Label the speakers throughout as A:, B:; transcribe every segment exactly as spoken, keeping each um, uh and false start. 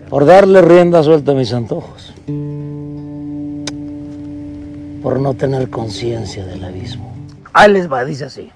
A: por darle rienda suelta a mis antojos, por no tener conciencia del abismo. Ahí les va, dice así.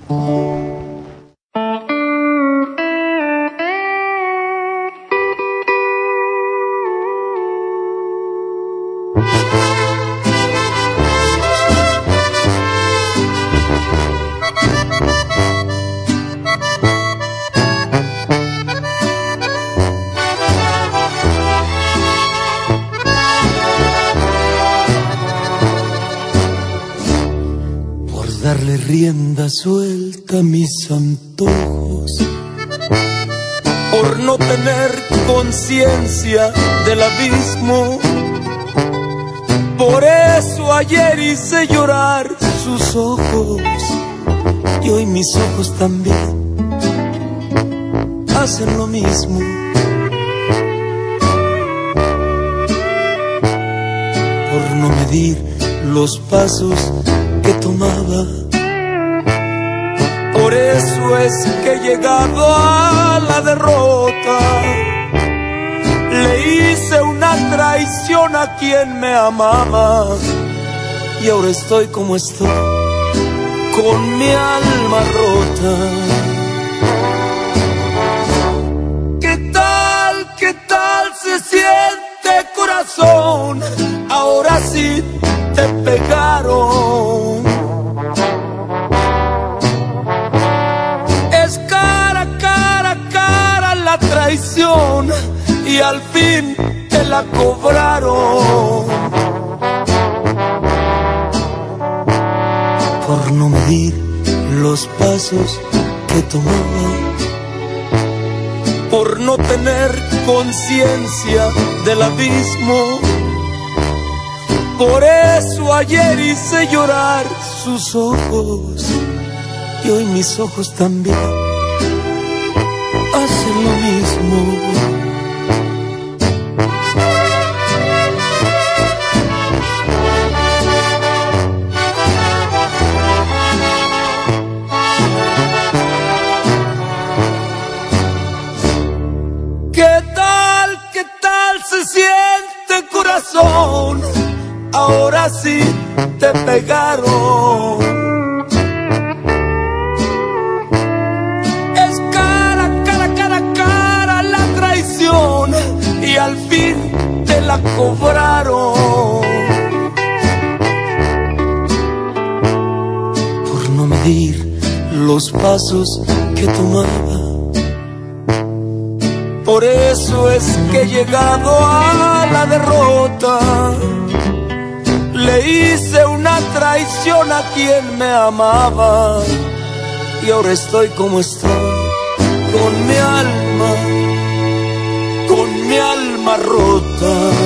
B: Darle rienda suelta a mis antojos, por no tener conciencia del abismo. Por eso ayer hice llorar sus ojos, y hoy mis ojos también hacen lo mismo. Por no medir los pasos que tomaba, por eso es que he llegado a la derrota. Le hice una traición a quien me amaba, y ahora estoy como estoy, con mi alma rota. ¿Qué tal, qué tal se siente, corazón? Ahora sí te pegaron. Es cara, cara, cara la traición, y al fin te la cobraron. Por no medir los pasos que tomaba, por no tener conciencia del abismo. Por eso ayer hice llorar sus ojos, y hoy mis ojos también hacen lo mismo. ¿Qué tal, qué tal se siente, corazón? Ahora sí te pegaron. Es cara, cara, cara, cara la traición, y al fin te la cobraron. Por no medir los pasos que tomaba, por eso es que he llegado a la derrota. Le hice una traición a quien me amaba, y ahora estoy como estoy, con mi alma, con mi alma rota.